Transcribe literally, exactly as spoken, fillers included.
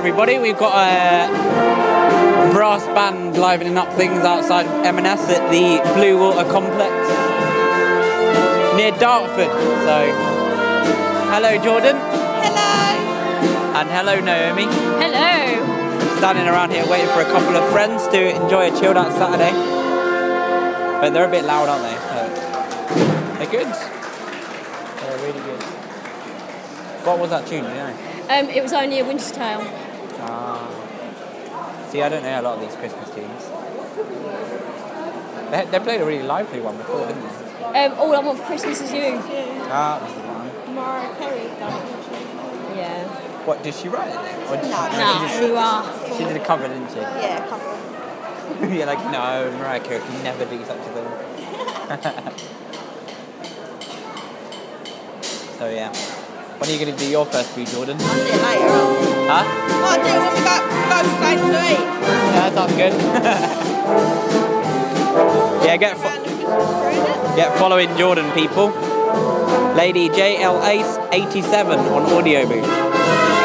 everybody. We've got a brass band livening up things outside M and S at the Blue Water Complex near Dartford. So, hello Jordan. Hello. And hello Naomi. Hello. Standing around here waiting for a couple of friends to enjoy a chilled out Saturday. But they're a bit loud, aren't they? So, they're good. They're really good. What was that tune, do you know? Um, it was only a Winter's Tale. Ah. See, I don't know a lot of these Christmas tunes. They, they played a really lively one before, didn't they? Um, All I Want for Christmas Is You. Ah, that was the one. Mariah Carey done it. Yeah. What, did she write it? Or did No, she, No, she, you are. did, she did a cover, didn't she? Yeah, couple. You're like, no, Mariah Carey can never do such a thing. So, yeah. When are you going to do your first food, Jordan? I'll do it later on. Huh? Well, I'll do it when we go, go straight to eat. Yeah, that sounds good. Yeah, get, fo- get following Jordan, people. Lady J L Ace eighty-seven on Audio Booth.